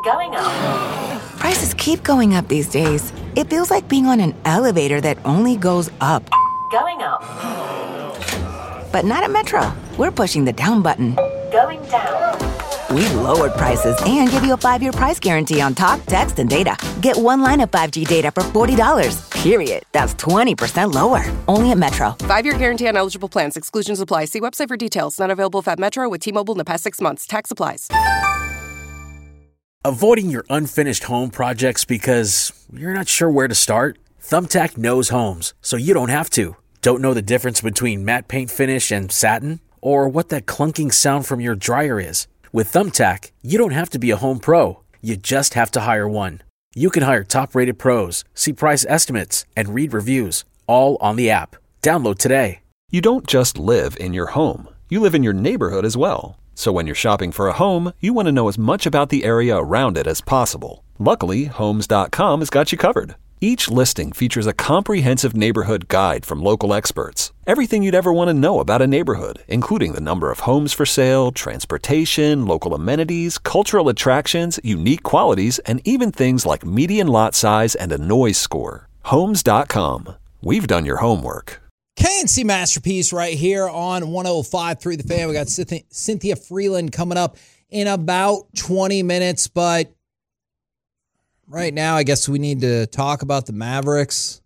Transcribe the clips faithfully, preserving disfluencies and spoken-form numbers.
Going up. Prices keep going up these days. It feels like being on an elevator that only goes up. Going up. But not at Metro. We're pushing the down button. Going down. We've lowered prices and give you a five-year price guarantee on talk, text, and data. Get one line of five G data for forty dollars. Period. That's twenty percent lower. Only at Metro. Five-year guarantee on eligible plans. Exclusions apply. See website for details. Not available at Metro with T-Mobile in the past six months. Tax applies. Avoiding your unfinished home projects because you're not sure where to start? Thumbtack knows homes, so you don't have to. Don't know the difference between matte paint finish and satin? Or what that clunking sound from your dryer is? With Thumbtack, you don't have to be a home pro. You just have to hire one. You can hire top-rated pros, see price estimates, and read reviews, all on the app. Download today. You don't just live in your home. You live in your neighborhood as well. So when you're shopping for a home, you want to know as much about the area around it as possible. Luckily, Homes dot com has got you covered. Each listing features a comprehensive neighborhood guide from local experts. Everything you'd ever want to know about a neighborhood, including the number of homes for sale, transportation, local amenities, cultural attractions, unique qualities, and even things like median lot size and a noise score. Homes dot com. We've done your homework. K and C Masterpiece right here on one oh five point three The Fan. We got Cynthia Freeland coming up in about twenty minutes, but right now I guess we need to talk about the Mavericks.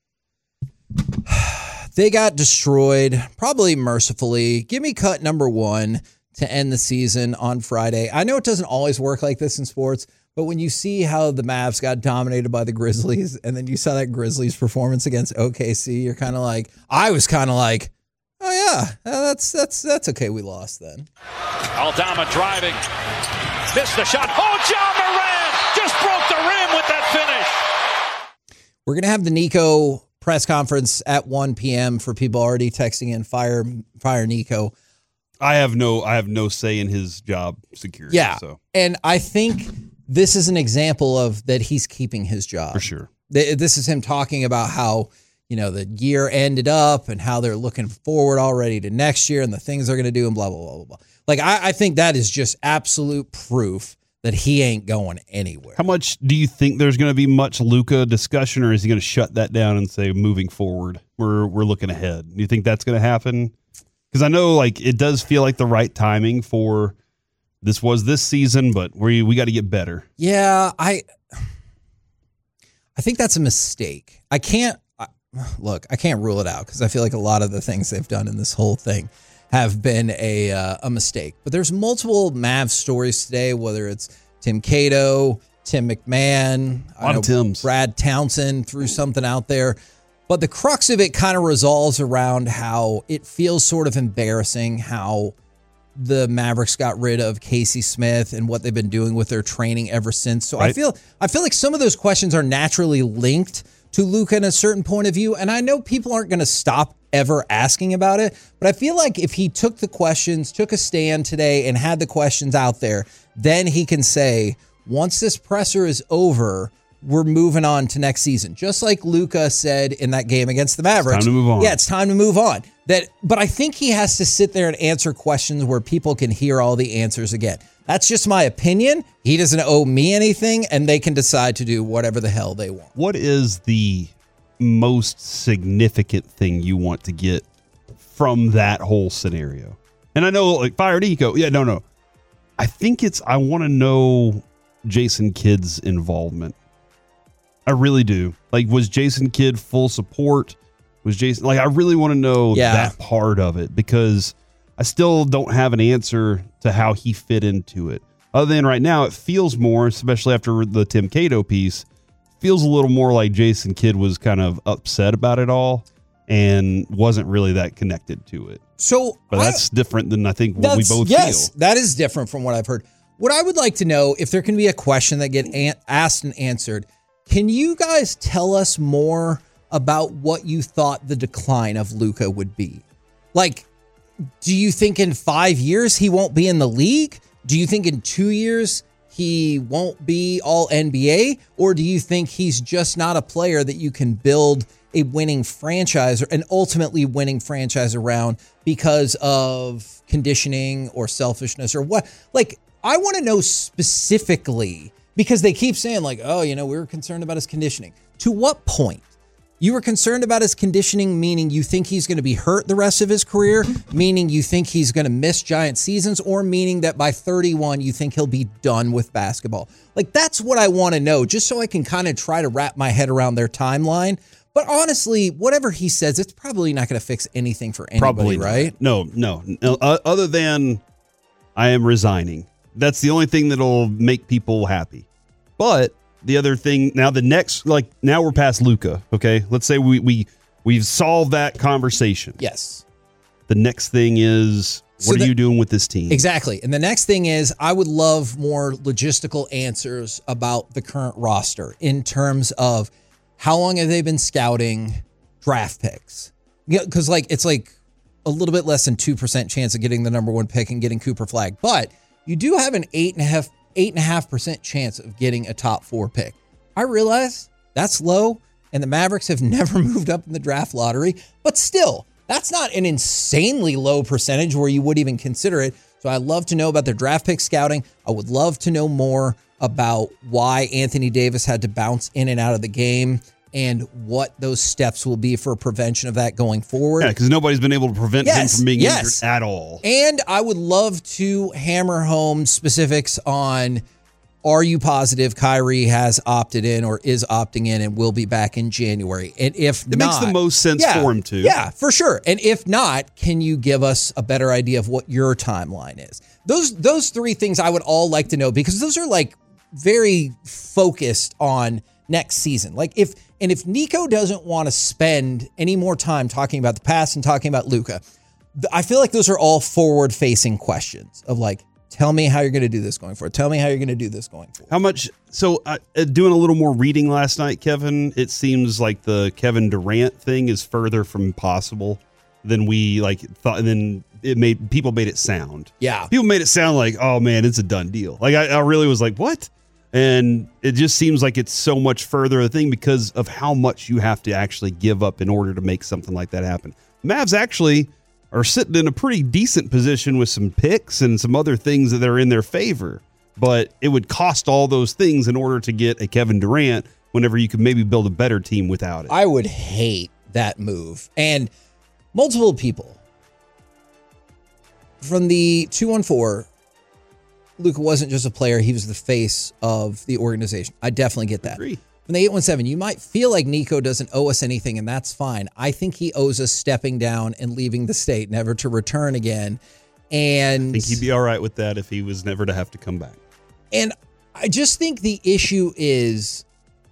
They got destroyed, probably mercifully. Give me cut number one to end the season on Friday. I know it doesn't always work like this in sports, but when you see how the Mavs got dominated by the Grizzlies, and then you saw that Grizzlies performance against O K C, you're kind of like, I was kind of like, oh yeah, that's that's that's okay. We lost then. Aldama driving, missed the shot. Oh, John Moran just broke the rim with that finish. We're gonna have the Nico press conference at one p.m. for people already texting in. Fire, fire, Nico. I have no, I have no say in his job security. Yeah, so. And I think this is an example of that he's keeping his job. For sure. This is him talking about how, you know, the year ended up and how they're looking forward already to next year and the things they're going to do and blah, blah, blah, blah, blah. Like, I, I think that is just absolute proof that he ain't going anywhere. How much do you think there's going to be much Luka discussion, or is he going to shut that down and say, moving forward, we're we're looking ahead? Do you think that's going to happen? Because I know, like, it does feel like the right timing for this was this season, but we we got to get better. Yeah, I I think that's a mistake. I can't I, look. I can't rule it out because I feel like a lot of the things they've done in this whole thing have been a uh, a mistake. But there's multiple Mavs stories today, whether it's Tim Cato, Tim McMahon, a lot of Tims. Brad Townsend threw something out there. But the crux of it kind of resolves around how it feels sort of embarrassing how the Mavericks got rid of Casey Smith and what they've been doing with their training ever since. So right. I feel I feel like some of those questions are naturally linked to Luka in a certain point of view. And I know people aren't going to stop ever asking about it, but I feel like if he took the questions, took a stand today and had the questions out there, then he can say, once this presser is over, we're moving on to next season. Just like Luka said in that game against the Mavericks. It's time to move on. Yeah, it's time to move on. That, but I think he has to sit there and answer questions where people can hear all the answers again. That's just my opinion. He doesn't owe me anything, and they can decide to do whatever the hell they want. What is the most significant thing you want to get from that whole scenario? And I know, like, Fire Nico. Yeah, no, no. I think it's, I want to know Jason Kidd's involvement. I really do. Like, was Jason Kidd full support? Was Jason, like, I really want to know yeah. that part of it, because I still don't have an answer to how he fit into it. Other than right now, it feels more, especially after the Tim Cato piece, feels a little more like Jason Kidd was kind of upset about it all and wasn't really that connected to it. So, but that's I, different than I think what we both yes, feel. That is different from what I've heard. What I would like to know, if there can be a question that get an- asked and answered, can you guys tell us more about what you thought the decline of Luka would be? Like, do you think in five years he won't be in the league? Do you think in two years he won't be all N B A? Or do you think he's just not a player that you can build a winning franchise or an ultimately winning franchise around because of conditioning or selfishness or what? Like, I want to know specifically, Because they keep saying like, oh, you know, we were concerned about his conditioning. To what point? You were concerned about his conditioning, meaning you think he's going to be hurt the rest of his career, meaning you think he's going to miss giant seasons, or meaning that by thirty-one, you think he'll be done with basketball. Like, that's what I want to know, just so I can kind of try to wrap my head around their timeline. But honestly, whatever he says, it's probably not going to fix anything for anybody, Probably not. right? No, no. no uh, other than I am resigning. That's the only thing that'll make people happy. But the other thing, now the next, like, now we're past Luka, okay? Let's say we, we, we've solved that conversation. Yes. The next thing is, what So are the- you doing with this team? Exactly. And the next thing is, I would love more logistical answers about the current roster in terms of how long have they been scouting draft picks? Yeah, because like it's like a little bit less than two percent chance of getting the number one pick and getting Cooper Flagg, but you do have an eight and a half eight and a half percent chance of getting a top four pick. I realize that's low, and the Mavericks have never moved up in the draft lottery, but still, that's not an insanely low percentage where you would even consider it. So I'd love to know about their draft pick scouting. I would love to know more about why Anthony Davis had to bounce in and out of the game and what those steps will be for prevention of that going forward. Yeah, because nobody's been able to prevent Yes, him from being yes. injured at all. And I would love to hammer home specifics on, are you positive Kyrie has opted in or is opting in and will be back in January? And if It not, makes the most sense yeah, for him to. Yeah, for sure. And if not, can you give us a better idea of what your timeline is? Those those three things I would all like to know, because those are like very focused on next season. Like if and if Nico doesn't want to spend any more time talking about the past and talking about Luka, th- I feel like those are all forward-facing questions of like, tell me how you're going to do this going forward. Tell me how you're going to do this going forward. How much? So, uh, uh, doing a little more reading last night, Kevin, it seems like the Kevin Durant thing is further from possible than we like thought. And then it made people made it sound. Yeah. People made it sound like, oh man, it's a done deal. Like I, I really was like, what? And it just seems like it's so much further a thing because of how much you have to actually give up in order to make something like that happen. Mavs actually are sitting in a pretty decent position with some picks and some other things that are in their favor. But it would cost all those things in order to get a Kevin Durant whenever you could maybe build a better team without it. I would hate that move. And multiple people from the two one four, Luka wasn't just a player, he was the face of the organization. I definitely get that. Agree. From the eight one seven, you might feel like Nico doesn't owe us anything, and that's fine. I think he owes us stepping down and leaving the state, never to return again. And I think he'd be all right with that if he was never to have to come back. And I just think the issue is,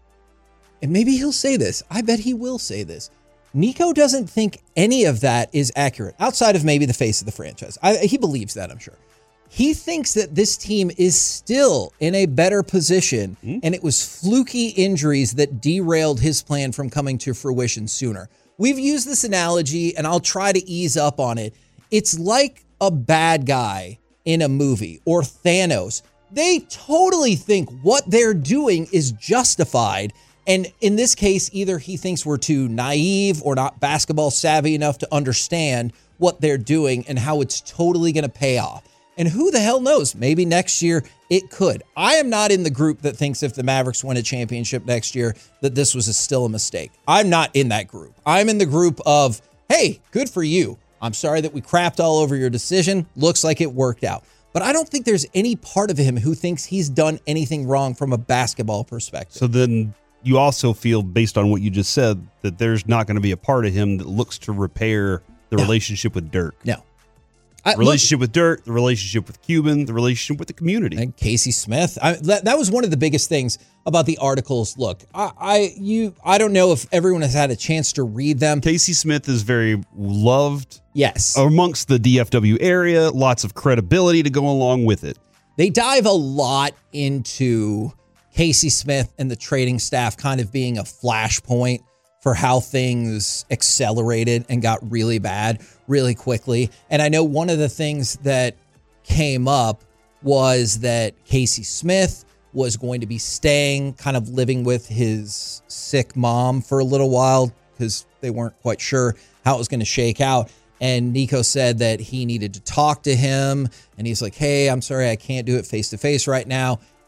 and maybe he'll say this, I bet he will say this, Nico doesn't think any of that is accurate, outside of maybe the face of the franchise. I, he believes that, I'm sure. He thinks that this team is still in a better position, mm-hmm. and it was fluky injuries that derailed his plan from coming to fruition sooner. We've used this analogy, and I'll try to ease up on it. It's like a bad guy in a movie, or Thanos. They totally think what they're doing is justified. And in this case, either he thinks we're too naive or not basketball savvy enough to understand what they're doing and how it's totally going to pay off. And who the hell knows? Maybe next year it could. I am not in the group that thinks if the Mavericks win a championship next year that this was a, still a mistake. I'm not in that group. I'm in the group of, hey, good for you. I'm sorry that we crapped all over your decision. Looks like it worked out. But I don't think there's any part of him who thinks he's done anything wrong from a basketball perspective. So then you also feel, based on what you just said, that there's not going to be a part of him that looks to repair the No. relationship with Dirk. No. I, relationship with Dirk, the relationship with Cuban, the relationship with the community. And Casey Smith. I, that, that was one of the biggest things about the articles. Look, I, I you I don't know if everyone has had a chance to read them. Casey Smith is very loved. Yes. Amongst the D F W area, lots of credibility to go along with it. They dive a lot into Casey Smith and the trading staff kind of being a flashpoint for how things accelerated and got really bad really quickly. And I know one of the things that came up was that Casey Smith was going to be staying, kind of living with his sick mom for a little while because they weren't quite sure how it was going to shake out. And Nico said that he needed to talk to him. And he's like, hey, I'm sorry, I can't do it face to face right now.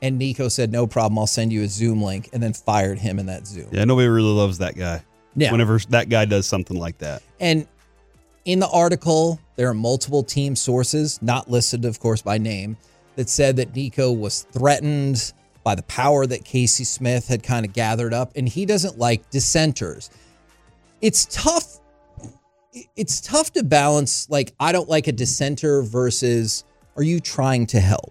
And Nico said, no problem, I'll send you a Zoom link, and then fired him in that Zoom. Yeah, nobody really loves that guy. Yeah. Whenever that guy does something like that. And in the article, there are multiple team sources, not listed, of course, by name, that said that Nico was threatened by the power that Casey Smith had kind of gathered up, and he doesn't like dissenters. It's tough. It's tough to balance, like, I don't like a dissenter versus, are you trying to help?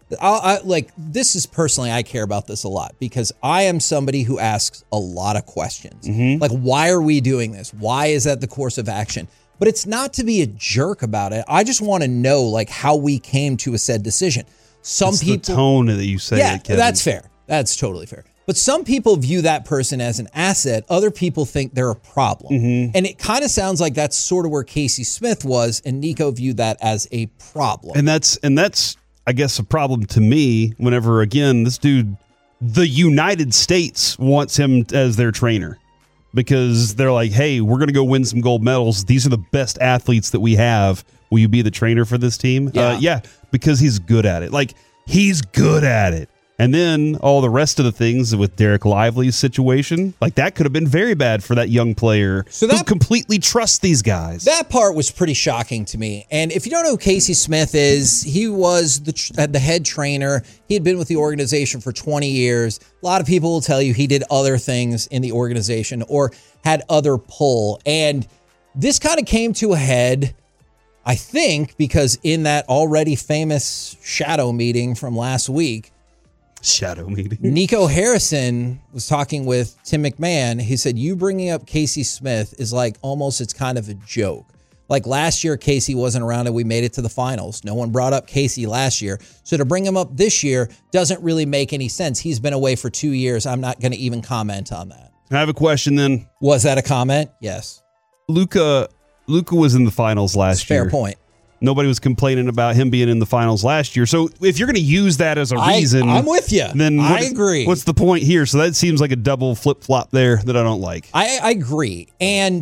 I, I like, this is personally, I care about this a lot because I am somebody who asks a lot of questions. Mm-hmm. Like, why are we doing this? Why is that the course of action? But it's not to be a jerk about it. I just want to know, like, how we came to a said decision. Some it's people, the tone that you say. yeah, it, Kevin. that's fair. That's totally fair. But some people view that person as an asset. Other people think they're a problem. Mm-hmm. And it kind of sounds like that's sort of where Casey Smith was, and Nico viewed that as a problem. And that's and that's I guess a problem to me whenever, again, this dude, the United States wants him as their trainer because they're like, hey, we're going to go win some gold medals. These are the best athletes that we have. Will you be the trainer for this team? Yeah. Uh, yeah, because he's good at it. Like, he's good at it. And then all the rest of the things with Derek Lively's situation, like that could have been very bad for that young player So that- who completely trusts these guys. That part was pretty shocking to me. And if you don't know who Casey Smith is, he was the tr- the head trainer. He had been with the organization for twenty years. A lot of people will tell you he did other things in the organization or had other pull. And this kind of came to a head, I think, because in that already famous shadow meeting from last week, Shadow meeting. Nico Harrison was talking with Tim McMahon. He said, you bringing up Casey Smith is like almost, it's kind of a joke. Like last year, Casey wasn't around and we made it to the finals. No one brought up Casey last year. So to bring him up this year doesn't really make any sense. He's been away for two years. I'm not going to even comment on that. I have a question then. Was that a comment? Yes. Luka, Luka was in the finals last Fair year. point. Nobody was complaining about him being in the finals last year. So if you're going to use that as a I- reason, I'm with you. Then what I is- agree. What's the point here? So that seems like a double flip flop there that I don't like. I, I agree. And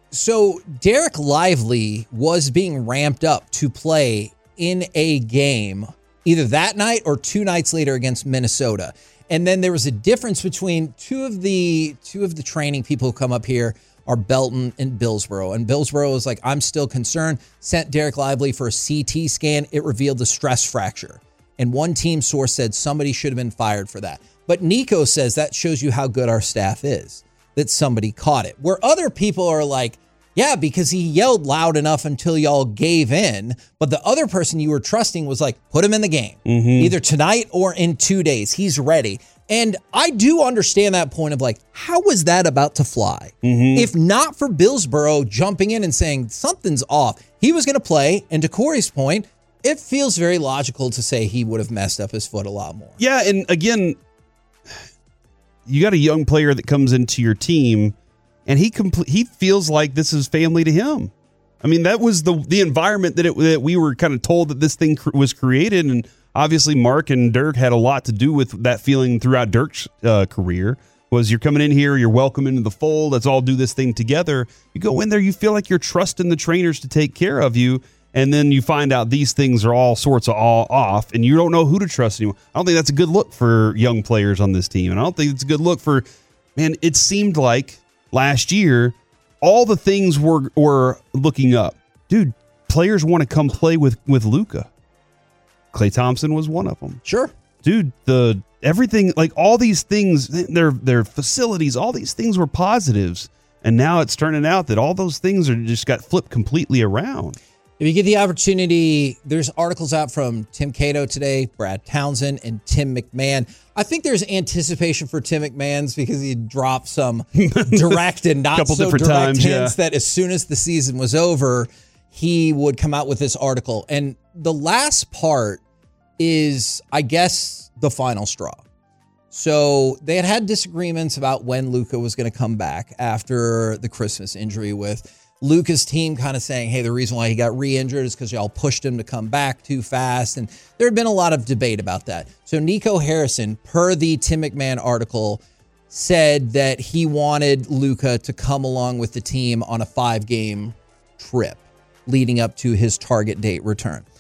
so Derek Lively was being ramped up to play in a game either that night or two nights later against Minnesota. And then there was a difference between two of the two of the training people who come up here are Belton and Billsboro. And Billsboro is like, I'm still concerned. Sent Derek Lively for a C T scan. It revealed a stress fracture. And one team source said somebody should have been fired for that. But Nico says that shows you how good our staff is, that somebody caught it. Where other people are like, yeah, because he yelled loud enough until y'all gave in. But the other person you were trusting was like, put him in the game, Mm-hmm. either tonight or in two days. He's ready. And I do understand that point of like, how was that about to fly? Mm-hmm. If not for Billsboro jumping in and saying something's off, he was going to play. And to Corey's point, it feels very logical to say he would have messed up his foot a lot more. Yeah, and again, you got a young player that comes into your team, and he compl- he feels like this is family to him. I mean, that was the the environment that it that we were kind of told that this thing cr- was created, and obviously Mark and Dirk had a lot to do with that feeling throughout Dirk's uh, career. Was you're coming in here, you're welcome into the fold. Let's all do this thing together. You go in there, you feel like you're trusting the trainers to take care of you. And then you find out these things are all sorts of all off, and you don't know who to trust anymore. I don't think that's a good look for young players on this team. And I don't think it's a good look for, man, it seemed like last year, all the things were were looking up. Dude, players want to come play with, with Luka. Klay Thompson was one of them. Sure. Dude, the everything, like all these things, their their facilities, all these things were positives. And now it's turning out that all those things are just got flipped completely around. If you get the opportunity, there's articles out from Tim Cato today, Brad Townsend, and Tim McMahon. I think there's anticipation for Tim McMahon's because he dropped some direct and not Couple so different direct times, hints yeah. that as soon as the season was over, he would come out with this article. And the last part is, I guess, the final straw. So they had had disagreements about when Luka was going to come back after the Christmas injury, with Luka's team kind of saying, hey, the reason why he got re-injured is because y'all pushed him to come back too fast. And there had been a lot of debate about that. So Nico Harrison, per the Tim McMahon article, said that he wanted Luka to come along with the team on a five-game trip leading up to his target date return.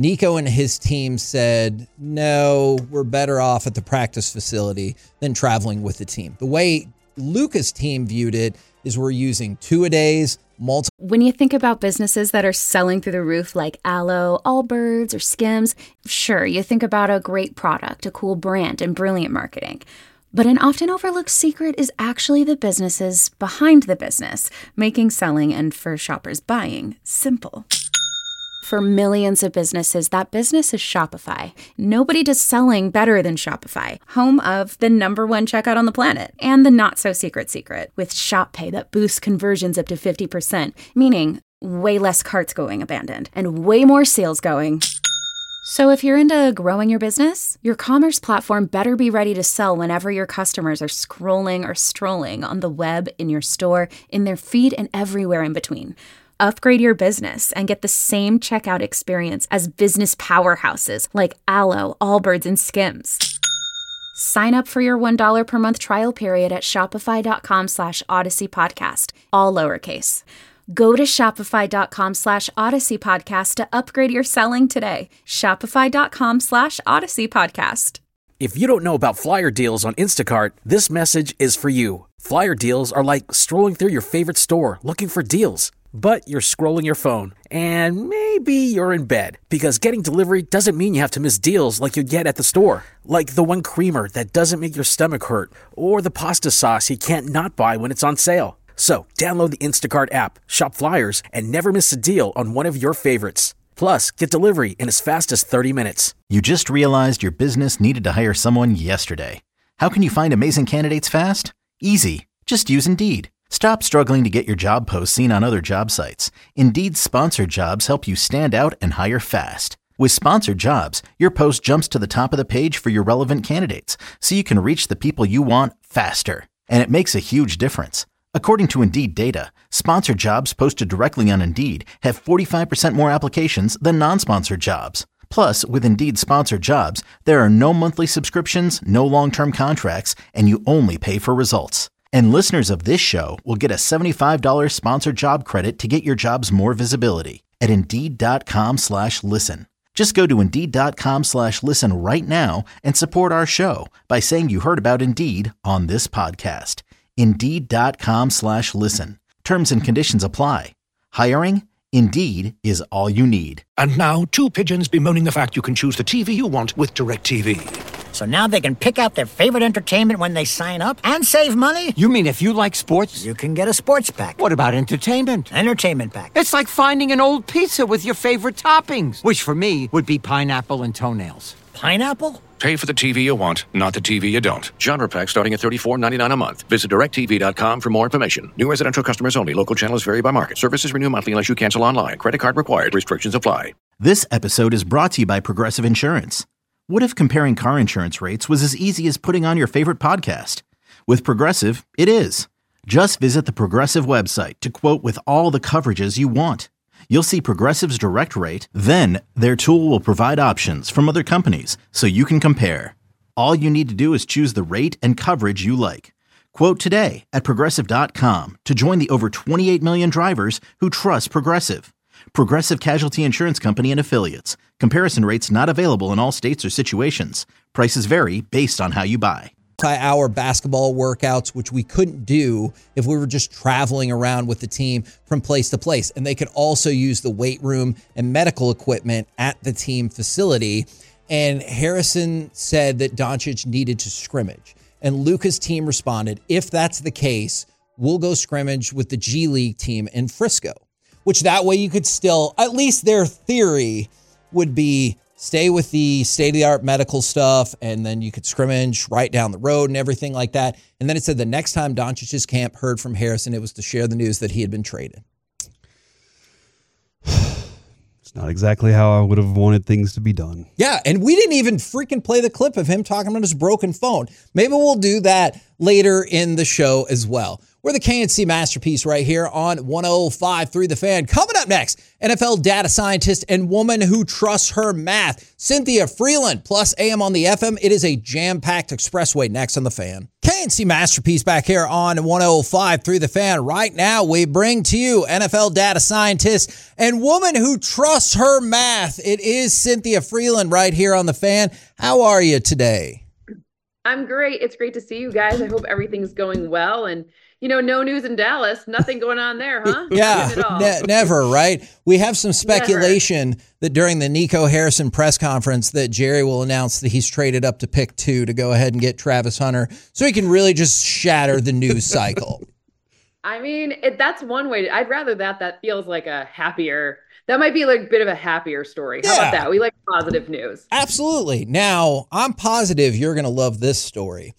Nico and his team said, no, we're better off at the practice facility than traveling with the team. The way Luca's team viewed it is we're using two-a-days, multiple. When you think about businesses that are selling through the roof like Aloe, Allbirds, or Skims, sure, you think about a great product, a cool brand, and brilliant marketing. But an often overlooked secret is actually the businesses behind the business, making selling and for shoppers buying simple. For millions of businesses, that business is Shopify. Nobody does selling better than Shopify, home of the number one checkout on the planet and the not-so-secret secret with Shop Pay that boosts conversions up to fifty percent, meaning way less carts going abandoned and way more sales going. So if you're into growing your business, your commerce platform better be ready to sell whenever your customers are scrolling or strolling on the web, in your store, in their feed, and everywhere in between. Upgrade your business and get the same checkout experience as business powerhouses like Aloe, Allbirds, and Skims. Sign up for your one dollar per month trial period at shopify.com slash Odyssey Podcast, all lowercase. Go to shopify.com slash Odyssey Podcast to upgrade your selling today. Shopify.com slash Odyssey Podcast. If you don't know about flyer deals on Instacart, this message is for you. Flyer deals are like strolling through your favorite store looking for deals. But you're scrolling your phone, and maybe you're in bed, because getting delivery doesn't mean you have to miss deals like you get at the store. Like the one creamer that doesn't make your stomach hurt, or the pasta sauce you can't not buy when it's on sale. So download the Instacart app, shop flyers, and never miss a deal on one of your favorites. Plus, get delivery in as fast as thirty minutes. You just realized your business needed to hire someone yesterday. How can you find amazing candidates fast? Easy. Just use Indeed. Stop struggling to get your job posts seen on other job sites. Indeed's sponsored jobs help you stand out and hire fast. With sponsored jobs, your post jumps to the top of the page for your relevant candidates, so you can reach the people you want faster. And it makes a huge difference. According to Indeed data, sponsored jobs posted directly on Indeed have forty-five percent more applications than non-sponsored jobs. Plus, with Indeed sponsored jobs, there are no monthly subscriptions, no long-term contracts, and you only pay for results. And listeners of this show will get a seventy-five dollars sponsored job credit to get your jobs more visibility at Indeed.com slash listen. Just go to Indeed.com slash listen right now and support our show by saying you heard about Indeed on this podcast. Indeed.com slash listen. Terms and conditions apply. Hiring? Indeed is all you need. And now, two pigeons bemoaning the fact you can choose the T V you want with DirecTV. So now they can pick out their favorite entertainment when they sign up and save money? You mean if you like sports? You can get a sports pack. What about entertainment? Entertainment pack. It's like finding an old pizza with your favorite toppings, which for me would be pineapple and toenails. Pineapple? Pay for the T V you want, not the T V you don't. Genre pack starting at thirty-four ninety-nine a month. Visit direct T V dot com for more information. New residential customers only. Local channels vary by market. Services renew monthly unless you cancel online. Credit card required. Restrictions apply. This episode is brought to you by Progressive Insurance. What if comparing car insurance rates was as easy as putting on your favorite podcast? With Progressive, it is. Just visit the Progressive website to quote with all the coverages you want. You'll see Progressive's direct rate, then their tool will provide options from other companies so you can compare. All you need to do is choose the rate and coverage you like. Quote today at Progressive dot com to join the over twenty-eight million drivers who trust Progressive. Progressive Casualty Insurance Company and Affiliates. Comparison rates not available in all states or situations. Prices vary based on how you buy. Hour basketball workouts, which we couldn't do if we were just traveling around with the team from place to place. And they could also use the weight room and medical equipment at the team facility. And Harrison said that Doncic needed to scrimmage. And Luca's team responded, if that's the case, we'll go scrimmage with the G League team in Frisco. Which that way you could still, at least their theory would be, stay with the state-of-the-art medical stuff, and then you could scrimmage right down the road and everything like that. And then it said the next time Doncic's camp heard from Harrison, it was to share the news that he had been traded. It's not exactly how I would have wanted things to be done. Yeah, and we didn't even freaking play the clip of him talking about his broken phone. Maybe we'll do that later in the show as well. We're the K N C Masterpiece right here on one oh five point three The Fan. Coming up next, N F L data scientist and woman who trusts her math, Cynthia Freeland, plus A M on the F M. It is a jam-packed expressway next on The Fan. K N C Masterpiece back here on one oh five point three The Fan. Right now, we bring to you N F L data scientist and woman who trusts her math. It is Cynthia Freeland right here on The Fan. How are you today? I'm great. It's great to see you guys. I hope everything's going well. And you know, no news in Dallas. Nothing going on there, huh? Yeah, ne- never, right? We have some speculation never. that during the Nico Harrison press conference that Jerry will announce that he's traded up to pick two to go ahead and get Travis Hunter so he can really just shatter the news cycle. I mean, it, that's one way. To, I'd rather that. That feels like a happier, that might be like a bit of a happier story. How yeah. about that? We like positive news. Absolutely. Now, I'm positive you're going to love this story.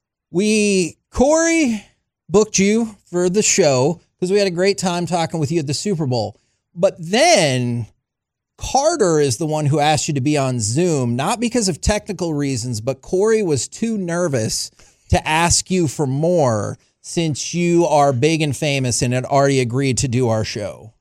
We, Corey... booked you for the show because we had a great time talking with you at the Super Bowl. But then Carter is the one who asked you to be on Zoom, not because of technical reasons, but Corey was too nervous to ask you for more since you are big and famous and had already agreed to do our show.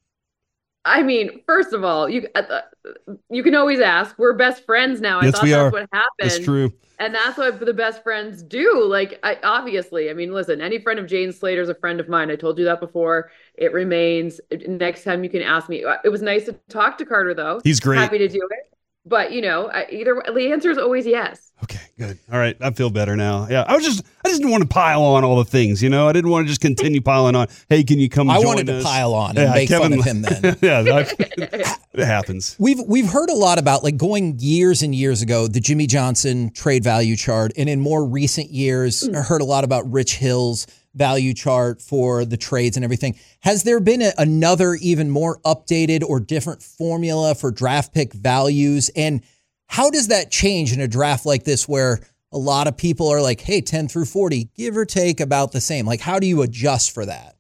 I mean, first of all, you uh, you can always ask. We're best friends now. I yes, thought we that's are. what happened. That's true. And that's what the best friends do. Like, I, obviously, I mean, listen, any friend of Jane Slater is a friend of mine. I told you that before. It remains. Next time you can ask me. It was nice to talk to Carter, though. He's great. Happy to do it. But, you know, either the answer is always yes. Okay, good. All right. I feel better now. Yeah. I was just, I just didn't want to pile on all the things, you know, I didn't want to just continue piling on. Hey, can you come I join wanted to us? pile on and yeah, make Kevin, fun of him then. yeah, that, it happens. We've, we've heard a lot about like going years and years ago, the Jimmy Johnson trade value chart. And in more recent years, mm. I heard a lot about Rich Hill's value chart for the trades and everything. Has there been a, another even more updated or different formula for draft pick values? And how does that change in a draft like this where a lot of people are like, hey, ten through forty, give or take about the same? Like, how do you adjust for that?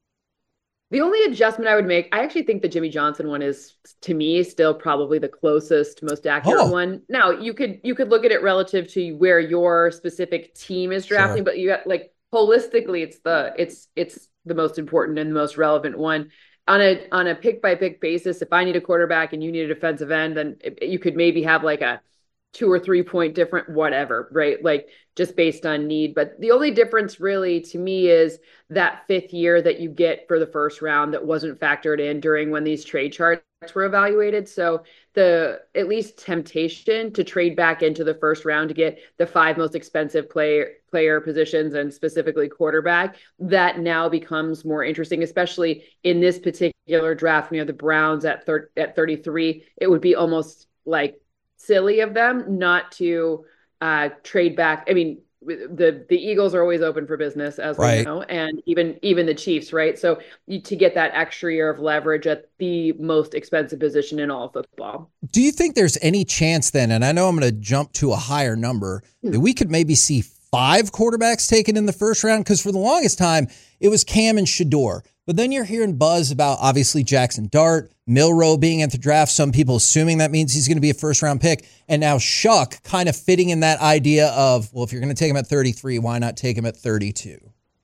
The only adjustment I would make, I actually think the Jimmy Johnson one is, to me, still probably the closest, most accurate oh. one. Now, you could you could look at it relative to where your specific team is drafting, Sure. but you got like holistically, it's the it's it's the most important and the most relevant one. On a on a pick by pick basis, if I need a quarterback and you need a defensive end, then it, you could maybe have like a two or three point different, whatever, right? Like just based on need. But the only difference really to me is that fifth year that you get for the first round that wasn't factored in during when these trade charts were evaluated. So the at least temptation to trade back into the first round to get the five most expensive player player positions and specifically quarterback, that now becomes more interesting, especially in this particular draft. When you have the Browns at thir- at thirty-three, it would be almost like silly of them not to uh, trade back. I mean, the the Eagles are always open for business, as right. we know, and even even the Chiefs, right? So you, to get that extra year of leverage at the most expensive position in all of football. Do you think there's any chance then, and I know I'm going to jump to a higher number, hmm. that we could maybe see five quarterbacks taken in the first round? Because for the longest time, it was Cam and Shedeur. But then you're hearing buzz about, obviously, Jackson Dart, Milroe being at the draft. Some people assuming that means he's going to be a first-round pick. And now Shuck kind of fitting in that idea of, well, if you're going to take him at thirty-three, why not take him at thirty-two?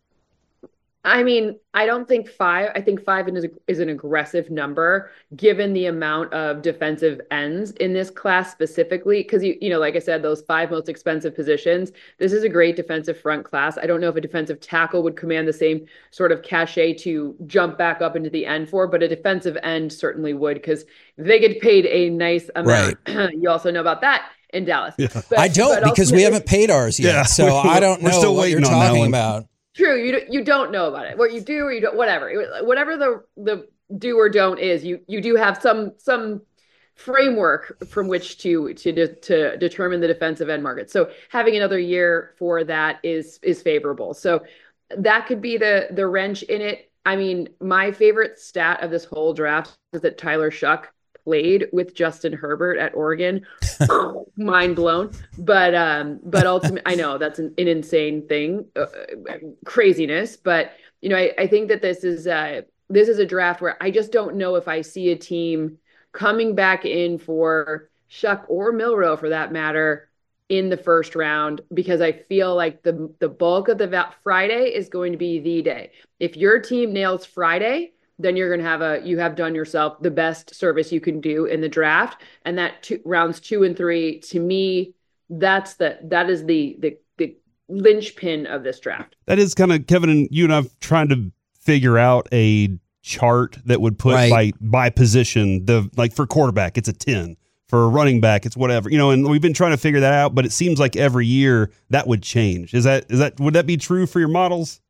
I mean, I don't think five. I think five is, is an aggressive number given the amount of defensive ends in this class specifically. Because, you, you know, like I said, those five most expensive positions, this is a great defensive front class. I don't know if a defensive tackle would command the same sort of cachet to jump back up into the end for, but a defensive end certainly would, because they get paid a nice amount. Right. You also know about that in Dallas. Yeah. But, I don't, because we haven't paid ours yet. Yeah, so I don't know still what you're on talking about. True, you you don't know about it. What you do or you don't, whatever, whatever the the do or don't is, you you do have some some framework from which to to de, to determine the defensive end market. So having another year for that is is favorable. So that could be the the wrench in it. I mean, my favorite stat of this whole draft is that Tyler Shuck played with Justin Herbert at Oregon. Mind blown. But um, but ultimately, I know that's an, an insane thing, uh, craziness. But you know, I, I think that this is uh, this is a draft where I just don't know if I see a team coming back in for Shuck or Milroe, for that matter, in the first round, because I feel like the the bulk of the va- Friday is going to be the day. If your team nails Friday, then you're going to have a, you have done yourself the best service you can do in the draft. And that two, rounds two and three, to me, that's the, that is the, the, the linchpin of this draft. That is kind of, Kevin, and you and I've trying to figure out a chart that would put Right. by, by position, the, like for quarterback, it's a ten. For a running back, it's whatever, you know, and we've been trying to figure that out, but it seems like every year that would change. Is that, is that, would that be true for your models?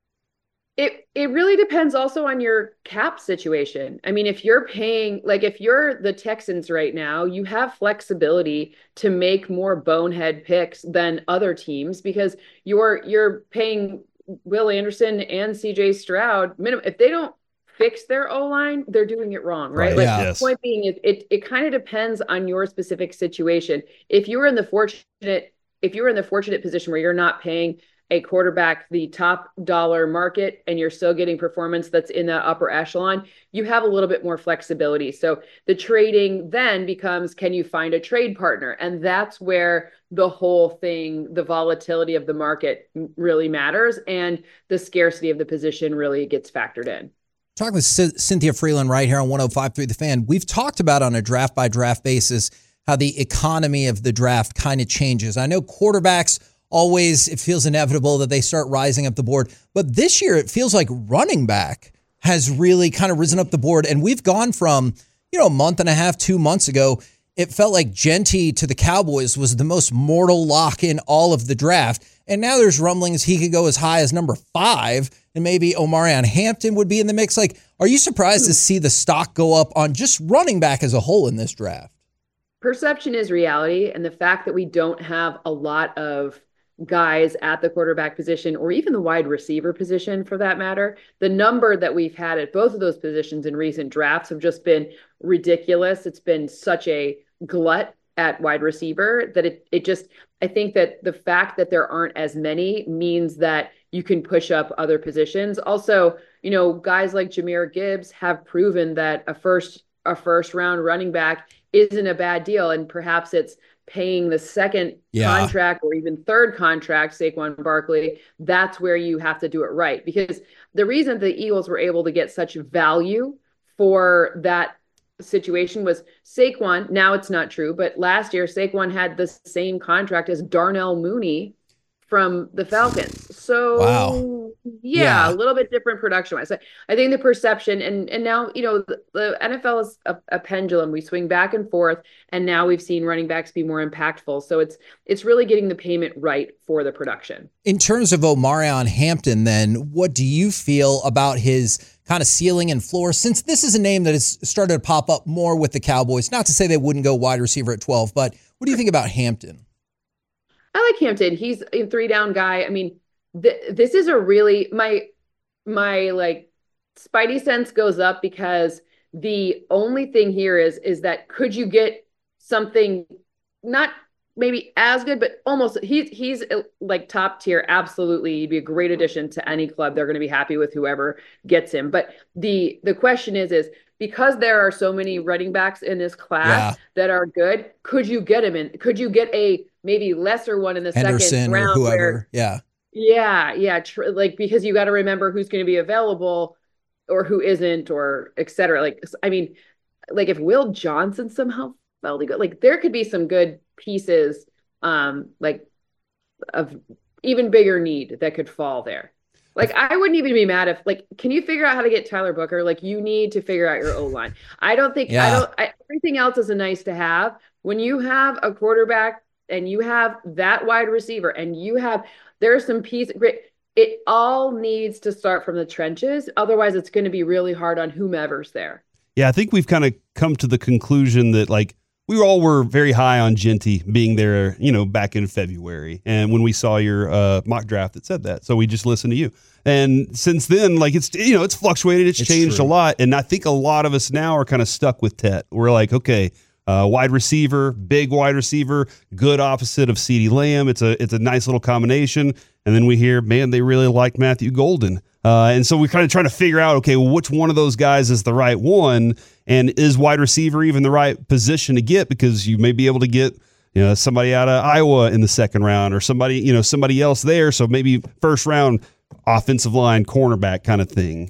It it really depends also on your cap situation. I mean, if you're paying, like if you're the Texans right now, you have flexibility to make more bonehead picks than other teams because you're you're paying Will Anderson and C J Stroud minimum. If they don't fix their O-line, they're doing it wrong, right? Right, Like yeah. the Yes. point being, it it, it kind of depends on your specific situation. If you were in the fortunate, if you were in the fortunate position where you're not paying a quarterback the top dollar market and you're still getting performance that's in the upper echelon, you have a little bit more flexibility. So the trading then becomes, can you find a trade partner? And that's where the whole thing, the volatility of the market really matters, and the scarcity of the position really gets factored in. Talking with C- Cynthia Freeland right here on one oh five point three The Fan. We've talked about on a draft by draft basis how the economy of the draft kind of changes. I know quarterbacks always, it feels inevitable that they start rising up the board. But this year, it feels like running back has really kind of risen up the board. And we've gone from, you know, a month and a half, two months ago, it felt like Genty to the Cowboys was the most mortal lock in all of the draft. And now there's rumblings he could go as high as number five, and maybe Omarion Hampton would be in the mix. Like, are you surprised to see the stock go up on just running back as a whole in this draft? Perception is reality. And the fact that we don't have a lot of guys at the quarterback position, or even the wide receiver position for that matter, the number that we've had at both of those positions in recent drafts have just been ridiculous. It's been such a glut at wide receiver that it it just, I think that the fact that there aren't as many means that you can push up other positions. Also, you know, guys like Jahmyr Gibbs have proven that a first a first round running back isn't a bad deal, and perhaps it's paying the second Yeah. contract or even third contract, Saquon Barkley, that's where you have to do it right. Because the reason the Eagles were able to get such value for that situation was Saquon, now it's not true, but last year Saquon had the same contract as Darnell Mooney from the Falcons. So Wow. yeah, Yeah. a little bit different production wise. I, I think the perception, and and now, you know, the, the N F L is a, a pendulum. We swing back and forth, and now we've seen running backs be more impactful. So it's it's really getting the payment right for the production. In terms of Omarion Hampton, then, what do you feel about his kind of ceiling and floor? Since this is a name that has started to pop up more with the Cowboys, not to say they wouldn't go wide receiver at twelve, but what do you think about Hampton? I like Hampton. He's a three down guy. I mean, th- this is a really, my, my like spidey sense goes up because the only thing here is, is that could you get something not maybe as good, but almost, he's, he's like top tier. Absolutely. He'd be a great addition to any club. They're going to be happy with whoever gets him. But the, the question is, is because there are so many running backs in this class Yeah. that are good, could you get him in? Could you get a maybe lesser one in the Henderson second or round? whoever. Where, Yeah. yeah, yeah. Tr- like, because you got to remember who's going to be available or who isn't, or et cetera. Like, I mean, like if Will Johnson somehow felt good, like there could be some good pieces, um, like of even bigger need that could fall there. Like, I wouldn't even be mad if, like, can you figure out how to get Tyler Booker? Like, you need to figure out your O-line. I don't think, Yeah. I don't, I, everything else is a nice to have. When you have a quarterback and you have that wide receiver and you have, there's some piece, it all needs to start from the trenches. Otherwise, it's going to be really hard on whomever's there. Yeah, I think we've kind of come to the conclusion that, like, we all were very high on Genty being there, you know, back in February. And when we saw your uh, mock draft that said that, so we just listened to you. And since then, like, it's, you know, it's fluctuated. It's, It's changed true. a lot. And I think a lot of us now are kind of stuck with Tet. We're like, okay, uh, wide receiver, big wide receiver, good opposite of CeeDee Lamb. It's a, it's a nice little combination. And then we hear, man, they really like Matthew Golden. Uh, and so we're kind of trying to figure out, okay, well, which one of those guys is the right one? And is wide receiver even the right position to get? Because you may be able to get you know, somebody out of Iowa in the second round, or somebody, you know, somebody else there. So maybe first round offensive line, cornerback kind of thing.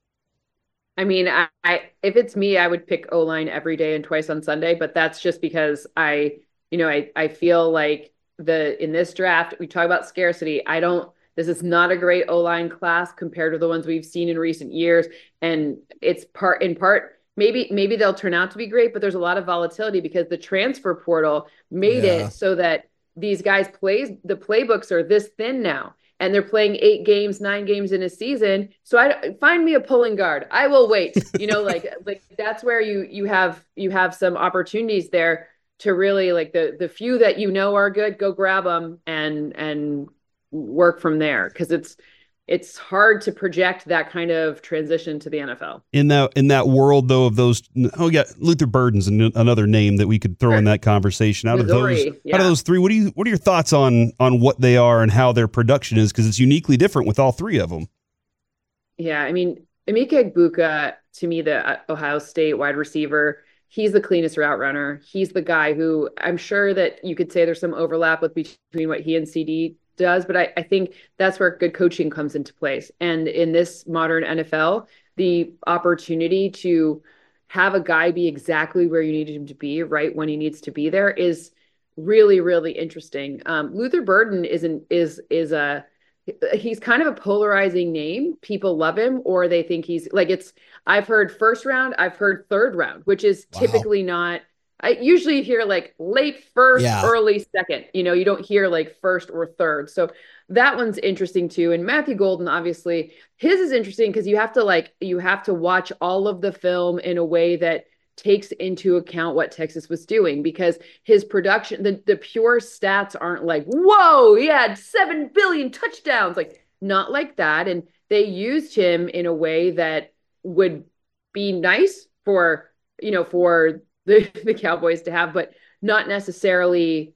I mean, I, I if it's me, I would pick O-line every day and twice on Sunday, but that's just because I, you know, I, I feel like the in this draft, we talk about scarcity. I don't, this is not a great O-line class compared to the ones we've seen in recent years. And it's part in part, maybe, maybe they'll turn out to be great, but there's a lot of volatility because the transfer portal made yeah. it so that these guys plays, the playbooks are this thin now. And they're playing eight games, nine games in a season. So I find me a pulling guard. I will wait. You know, like like that's where you you have you have some opportunities there to really like the the few that you know are good. Go grab them and and work from there, because it's it's hard to project that kind of transition to the N F L. In that in that world though of those, oh yeah, Luther Burden's another name that we could throw sure. in that conversation. Out Missouri, of those, yeah. out of those three, what do you what are your thoughts on on what they are and how their production is? Because it's uniquely different with all three of them. Yeah, I mean, Emeka Egbuka, to me, the Ohio State wide receiver, he's the cleanest route runner. He's the guy who I'm sure that you could say there's some overlap with between what he and C D does, but I, I think that's where good coaching comes into place. And in this modern N F L, the opportunity to have a guy be exactly where you need him to be, right when he needs to be there, is really, really interesting. Um, Luther Burden is an, is is a he's kind of a polarizing name. People love him, or they think he's like it's. I've heard first round, I've heard third round, which is wow. typically not. I usually hear like late first, yeah. early second. You know, you don't hear like first or third. So that one's interesting too. And Matthew Golden, obviously, his is interesting because you have to like you have to watch all of the film in a way that takes into account what Texas was doing, because his production, the, the pure stats aren't like, whoa, he had seven billion touchdowns, like not like that. And they used him in a way that would be nice for, you know, for the, the Cowboys to have, but not necessarily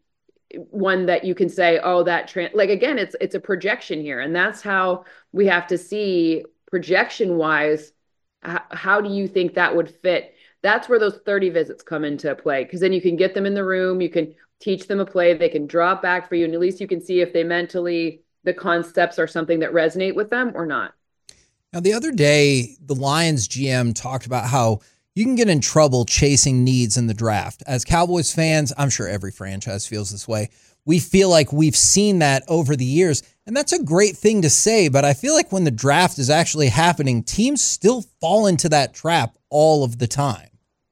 one that you can say, oh, that tra-. like, again, it's, it's a projection here. And that's how we have to see projection wise. H- how do you think that would fit? That's where those thirty visits come into play. Cause then you can get them in the room, you can teach them a play, they can draw it back for you. And at least you can see if they mentally, the concepts are something that resonate with them or not. Now, the other day, the Lions G M talked about how you can get in trouble chasing needs in the draft. As Cowboys fans, I'm sure every franchise feels this way. We feel like we've seen that over the years, and that's a great thing to say, but I feel like when the draft is actually happening, teams still fall into that trap all of the time.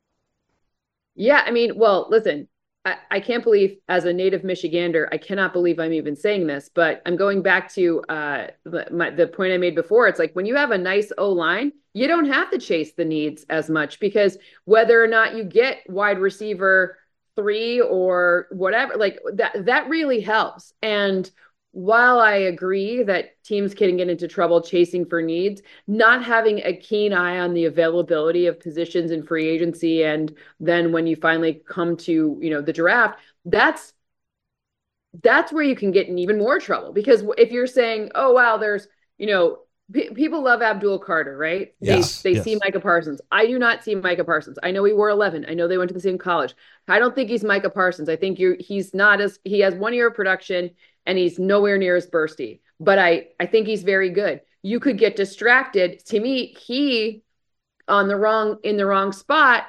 Yeah, I mean, well, listen, I, I can't believe, as a native Michigander, I cannot believe I'm even saying this, but I'm going back to uh, the, my, the point I made before. It's like when you have a nice O-line, you don't have to chase the needs as much, because whether or not you get wide receiver three or whatever, like that, that really helps. And while I agree that teams can get into trouble chasing for needs, not having a keen eye on the availability of positions in free agency, and then when you finally come to, you know, the draft, that's that's where you can get in even more trouble. Because if you're saying, oh, wow, there's, you know, p- people love Abdul Carter, right? Yes, they they yes. see Micah Parsons. I do not see Micah Parsons. I know he wore eleven. I know they went to the same college. I don't think he's Micah Parsons. I think you're he's not as he has one year of production and he's nowhere near as bursty. But I I think he's very good. You could get distracted. To me, he on the wrong in the wrong spot.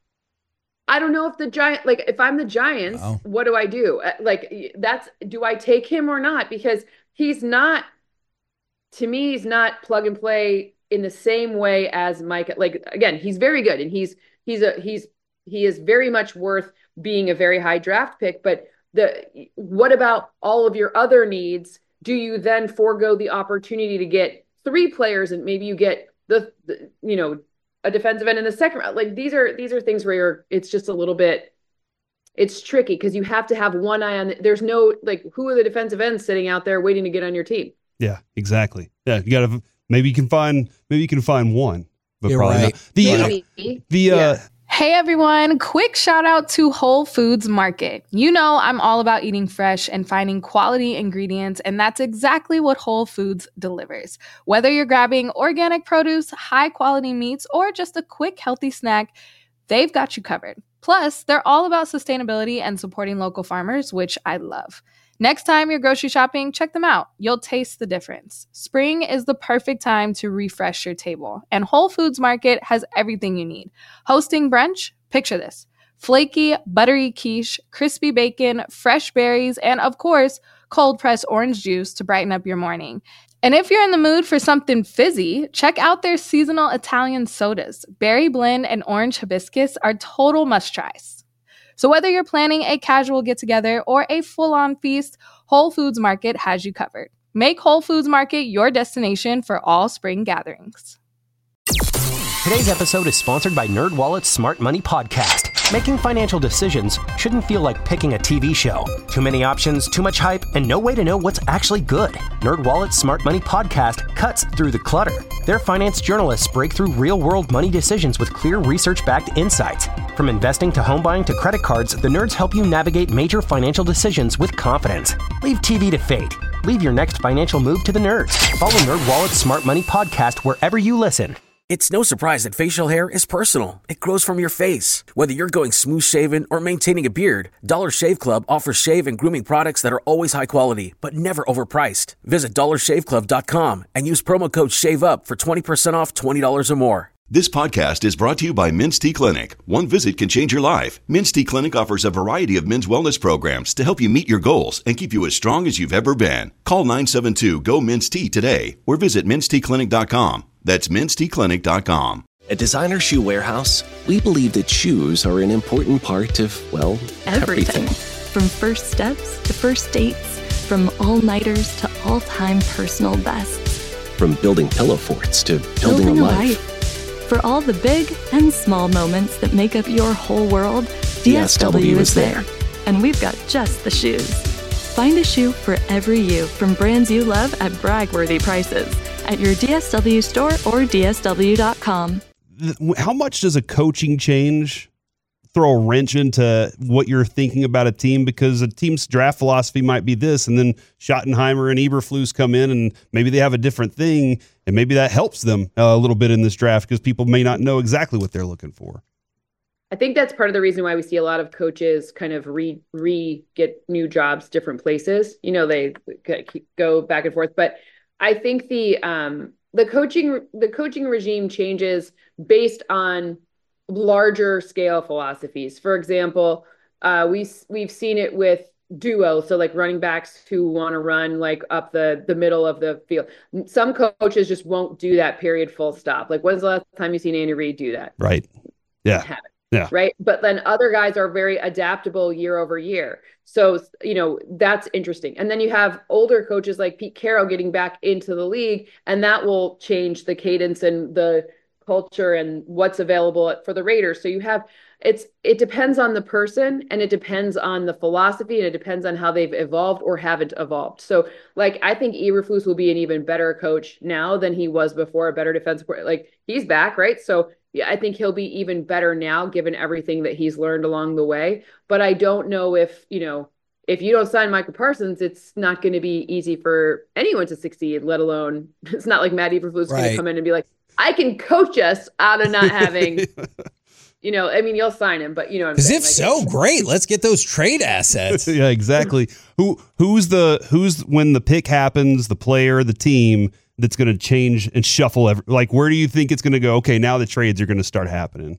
I don't know if the Giant, like if I'm the Giants, wow. what do I do? Like that's, do I take him or not? Because he's not, to me, he's not plug and play in the same way as Micah. Like, again, he's very good. And he's, he's a, he's, he is very much worth being a very high draft pick. But the, what about all of your other needs? Do you then forego the opportunity to get three players and maybe you get the, the you know, a defensive end in the second round? Like these are these are things where you're, it's just a little bit, it's tricky because you have to have one eye on the, there's no, like, who are the defensive ends sitting out there waiting to get on your team? Yeah, exactly. Yeah, you gotta, maybe you can find maybe you can find one, but you're probably right. not. The Maybe. uh, the Yeah. uh, Hey everyone, quick shout out to Whole Foods Market. You know I'm all about eating fresh and finding quality ingredients, and that's exactly what Whole Foods delivers. Whether you're grabbing organic produce, high quality meats, or just a quick healthy snack, they've got you covered. Plus, they're all about sustainability and supporting local farmers, which I love. Next time you're grocery shopping, check them out. You'll taste the difference. Spring is the perfect time to refresh your table, and Whole Foods Market has everything you need. Hosting brunch? Picture this. Flaky, buttery quiche, crispy bacon, fresh berries, and of course, cold-pressed orange juice to brighten up your morning. And if you're in the mood for something fizzy, check out their seasonal Italian sodas. Berry blend and orange hibiscus are total must-tries. So whether you're planning a casual get-together or a full-on feast, Whole Foods Market has you covered. Make Whole Foods Market your destination for all spring gatherings. Today's episode is sponsored by NerdWallet's Smart Money Podcast. Making financial decisions shouldn't feel like picking a T V show. Too many options, too much hype, and no way to know what's actually good. NerdWallet's Smart Money Podcast cuts through the clutter. Their finance journalists break through real-world money decisions with clear research-backed insights. From investing to home buying to credit cards, the nerds help you navigate major financial decisions with confidence. Leave T V to fate. Leave your next financial move to the nerds. Follow NerdWallet's Smart Money Podcast wherever you listen. It's no surprise that facial hair is personal. It grows from your face. Whether you're going smooth shaven or maintaining a beard, Dollar Shave Club offers shave and grooming products that are always high quality, but never overpriced. Visit dollar shave club dot com and use promo code SHAVEUP for twenty percent off twenty dollars or more. This podcast is brought to you by Minty Clinic. One visit can change your life. Minty Clinic offers a variety of men's wellness programs to help you meet your goals and keep you as strong as you've ever been. Call nine seven two, G O, M I N T Y today or visit minty clinic dot com. That's minty clinic dot com. At Designer Shoe Warehouse, we believe that shoes are an important part of, well, everything. everything. From first steps to first dates, from all-nighters to all-time personal bests. From building pillow forts to building, building a, a life. life. For all the big and small moments that make up your whole world, D S W, D S W is there. And we've got just the shoes. Find a shoe for every you from brands you love at brag-worthy prices at your D S W store or D S W dot com. How much does a coaching change throw a wrench into what you're thinking about a team? Because a team's draft philosophy might be this, and then Schottenheimer and Eberflus come in, and maybe they have a different thing, and maybe that helps them a little bit in this draft because people may not know exactly what they're looking for. I think that's part of the reason why we see a lot of coaches kind of re re get new jobs, different places. You know, they go back and forth, but I think the um, the coaching the coaching regime changes based on larger scale philosophies. For example, uh, we we've seen it with duo, so like running backs who want to run like up the the middle of the field. Some coaches just won't do that. Period. Full stop. Like, when's the last time you seen Andy Reid do that? Right. Yeah. Yeah. Right. But then other guys are very adaptable year over year. So, you know, that's interesting. And then you have older coaches like Pete Carroll getting back into the league, and that will change the cadence and the culture and what's available for the Raiders. So you have, it's, it depends on the person, and it depends on the philosophy, and it depends on how they've evolved or haven't evolved. So like, I think Eberflus will be an even better coach now than he was before, a better defensive, like he's back. Right. So yeah, I think he'll be even better now, given everything that he's learned along the way. But I don't know if, you know, if you don't sign Michael Parsons, it's not going to be easy for anyone to succeed, let alone, it's not like Matt Eberflus is right. going to come in and be like, I can coach us out of not having, you know, I mean, you'll sign him, but you know, because if like, so, great, let's get those trade assets. Yeah, exactly. Who who's the who's when the pick happens, the player, the team that's going to change and shuffle every, like, where do you think it's going to go? Okay, now the trades are going to start happening.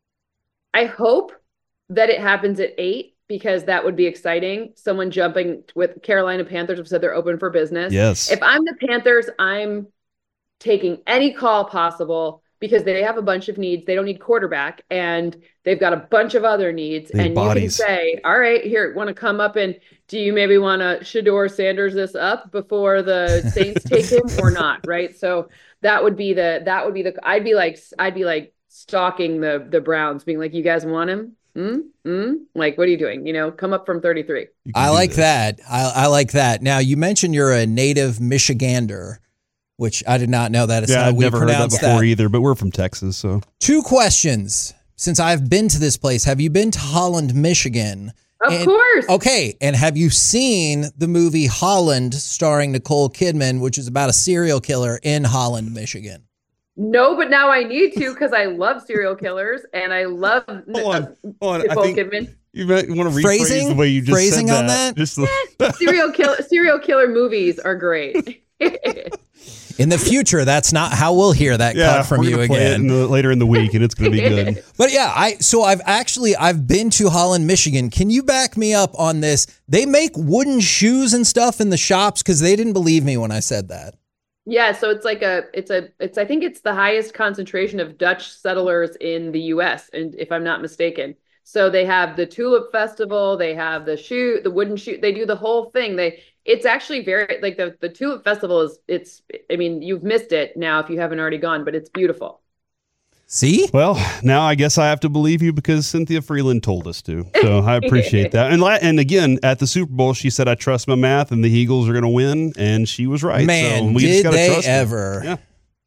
I hope that it happens at eight, because that would be exciting. Someone jumping with Carolina Panthers have said they're open for business. Yes. If I'm the Panthers, I'm taking any call possible, because they have a bunch of needs. They don't need quarterback, and they've got a bunch of other needs. They and bodies. You can say, all right, here, want to come up, and do you maybe want to Shedeur Sanders this up before the Saints take him or not? Right. So that would be the, that would be the, I'd be like, I'd be like stalking the, the Browns, being like, you guys want him? Mm? Mm? Like, what are you doing? You know, come up from thirty-three. I like that. I, I like that. Now, you mentioned you're a native Michigander, which I did not know that. It's yeah, how I've we never heard that pronounce before that. either, but we're from Texas, so. Two questions. Since I've been to this place, have you been to Holland, Michigan? Of and, course. Okay. And have you seen the movie Holland starring Nicole Kidman, which is about a serial killer in Holland, Michigan? No, but now I need to because I love serial killers and I love Hold on, hold on. I Nicole think Kidman. you might want to rephrase Phrasing? the way you just Phrasing said on that. that? Just serial killer serial killer movies are great. In the future, that's not how we'll hear that yeah, cut from we're you gonna play it again. in the, later in the week, and it's going to be good. But yeah, I so I've actually I've been to Holland, Michigan. Can you back me up on this? They make wooden shoes and stuff in the shops because they didn't believe me when I said that. Yeah, so it's like a it's a it's I think it's the highest concentration of Dutch settlers in the U S, and if I'm not mistaken. So they have the Tulip Festival, they have the shoe, the wooden shoe, they do the whole thing. They it's actually very like the the Tulip Festival is it's I mean, you've missed it now if you haven't already gone, but it's beautiful. See? Well, now I guess I have to believe you because Cynthia Freeland told us to. So I appreciate that. And la- and again, at the Super Bowl, she said, I trust my math and the Eagles are going to win. And she was right. Man, so we did just gotta they trust her. ever. Yeah.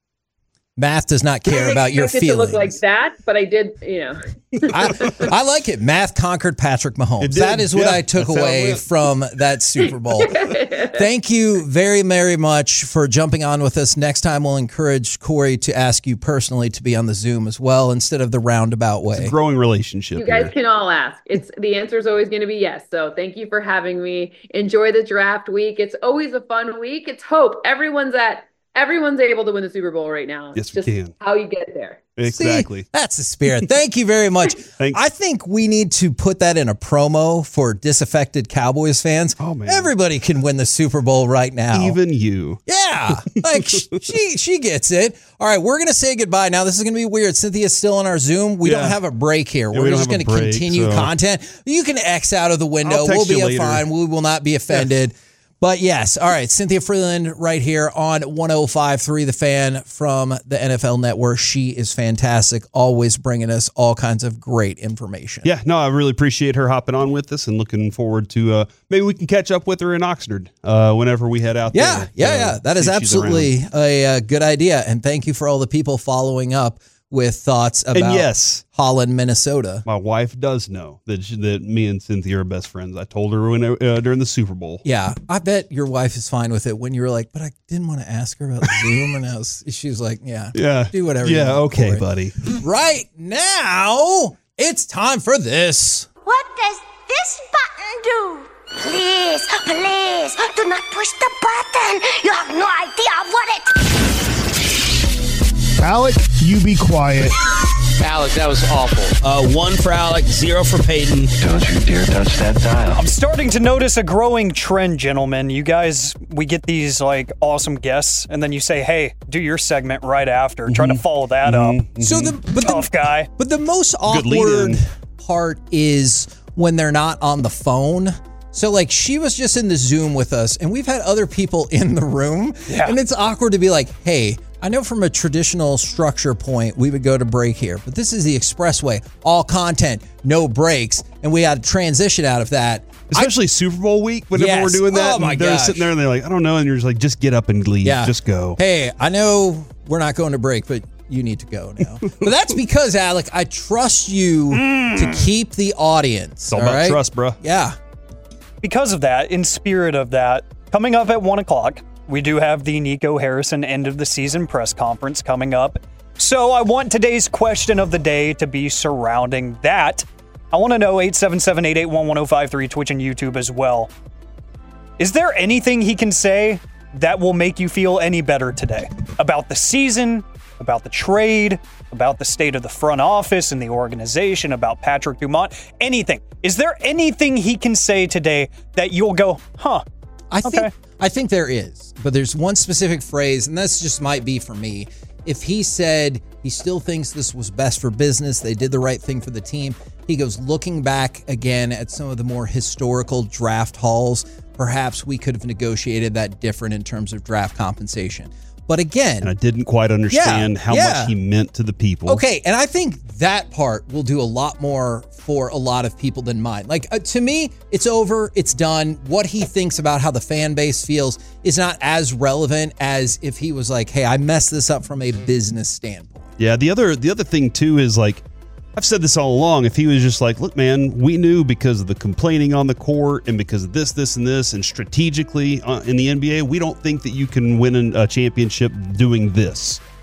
Math does not care about your expect it to feelings. look like that, but I did, you know. I, I like it. Math conquered Patrick Mahomes. It did. That is what Yeah, I took that's how it away went. from that Super Bowl. Thank you very, very much for jumping on with us. Next time, we'll encourage Corey to ask you personally to be on the Zoom as well instead of the roundabout way. It's a growing relationship. You guys here. can all ask. It's the answer is always going to be yes. So thank you for having me. Enjoy the draft week. It's always a fun week. It's hope. Everyone's at everyone's able to win the Super Bowl right now. Yes, It's we just can. how you get there. Exactly. See, that's the spirit. Thank you very much. I think we need to put that in a promo for disaffected Cowboys fans. Oh man, everybody can win the Super Bowl right now. Even you. Yeah, like sh- she she gets it. All right, we're gonna say goodbye now. This is gonna be weird. Cynthia's still on our Zoom. We Yeah. don't have a break here. Yeah, we're we don't just have gonna a break, continue so- content. You can X out of the window. I'll We'll text be you later. fine. We will not be offended. But yes, all right, Cynthia Freeland right here on one oh five point three The Fan from the N F L Network. She is fantastic, always bringing us all kinds of great information. Yeah, no, I really appreciate her hopping on with us and looking forward to uh, maybe we can catch up with her in Oxnard uh, whenever we head out Yeah, there. yeah, Uh, yeah. That is see if she's around. absolutely a, uh good idea. And thank you for all the people following up with thoughts about And yes, Holland, Minnesota. my wife does know that she, that me and Cynthia are best friends. I told her when, uh, during the Super Bowl. Yeah, I bet your wife is fine with it when you were like, but I didn't want to ask her about Zoom. And I was, she was like, yeah, Yeah. do whatever you Yeah, want, okay, Corey. buddy. Right now, it's time for this. What does this button do? Please, please, do not push the button. You have no idea what it... Alec, you be quiet. Alec, that was awful. Uh, one for Alec, zero for Peyton. Don't you dare touch that dial. I'm starting to notice a growing trend, gentlemen. You guys, we get these like awesome guests, and then you say, "Hey, do your segment right after." Mm-hmm. Try to follow that Mm-hmm. up. So the but tough the, guy. But the most Good lead awkward in. part is when they're not on the phone. So like she was just in the Zoom with us, and we've had other people in the room, Yeah. and it's awkward to be like, "Hey, I know from a traditional structure point, we would go to break here, but this is the expressway, all content, no breaks, and we had to transition out of that." Especially Super Bowl week, whenever Yes. we're doing that. Oh, my and they're gosh. sitting there and they're like, I don't know. And you're just like, just get up and leave. Yeah. Just go. Hey, I know we're not going to break, but you need to go now. But that's because, Alec, I trust you to keep the audience. It's all about right? trust, bro. Yeah. Because of that, in spirit of that, coming up at one o'clock, we do have the Nico Harrison end of the season press conference coming up. So I want today's question of the day to be surrounding that. I want to know eight seven seven, eight eight one, one oh five three, Twitch and YouTube as well. Is there anything he can say that will make you feel any better today? About the season, about the trade, about the state of the front office and the organization, about Patrick Dumont, anything. Is there anything he can say today that you'll go, huh? I think I think there is, but there's one specific phrase, and this just might be for me. If he said he still thinks this was best for business, they did the right thing for the team. He goes, looking back again at some of the more historical draft hauls, perhaps we could have negotiated that different in terms of draft compensation. But again, And I didn't quite understand Yeah, how yeah. much he meant to the people. okay, and I think that part will do a lot more for a lot of people than mine. Like, uh, to me, it's over, it's done. What he thinks about how the fan base feels is not as relevant as if he was like, hey, I messed this up from a business standpoint. Yeah, the other the other thing too is like, I've said this all along. If he was just like, look, man, we knew because of the complaining on the court and because of this, this, and this, and strategically uh, in the N B A, we don't think that you can win a championship doing this.